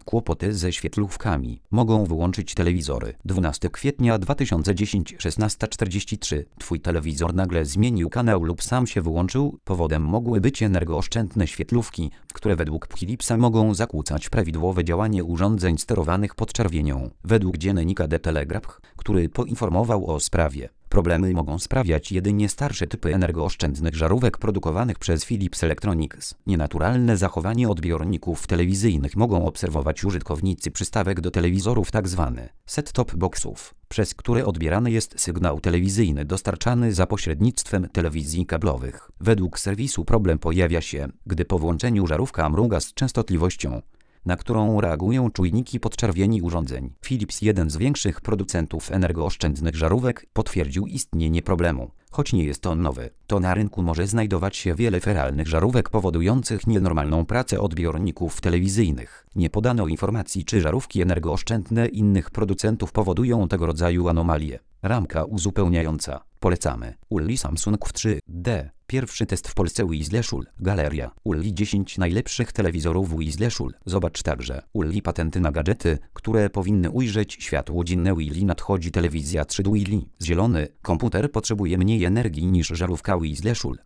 kłopoty ze świetlówkami. Mogą wyłączyć telewizory. 12 kwietnia 2010 16:43. Twój telewizor nagle zmienił kanał lub sam się wyłączył. Powodem mogły być energooszczędne świetlówki, które według Philipsa mogą zakłócać prawidłowe działanie urządzeń sterowanych podczerwienią. Według dziennika The Telegraph, który poinformował o sprawie, problemy mogą sprawiać jedynie starsze typy energooszczędnych żarówek produkowanych przez Philips Electronics. Nienaturalne zachowanie odbiorników telewizyjnych mogą obserwować użytkownicy przystawek do telewizorów tzw. set-top boxów, przez które odbierany jest sygnał telewizyjny dostarczany za pośrednictwem telewizji kablowych. Według serwisu problem pojawia się, gdy po włączeniu żarówka mruga z częstotliwością, na którą reagują czujniki podczerwieni urządzeń. Philips, jeden z większych producentów energooszczędnych żarówek, potwierdził istnienie problemu. Choć nie jest on nowy, to na rynku może znajdować się wiele feralnych żarówek powodujących nienormalną pracę odbiorników telewizyjnych. Nie podano informacji, czy żarówki energooszczędne innych producentów powodują tego rodzaju anomalie. Ramka uzupełniająca. Polecamy. Ulli Samsung W3D. Pierwszy test w Polsce Weasley. Galeria. Ulli 10 najlepszych telewizorów Weasley. Zobacz także Ulli patenty na gadżety, które powinny ujrzeć światło dzienne. Ulli nadchodzi telewizja 3D Ulli. Zielony komputer potrzebuje mniej energii niż żarówka Weasley.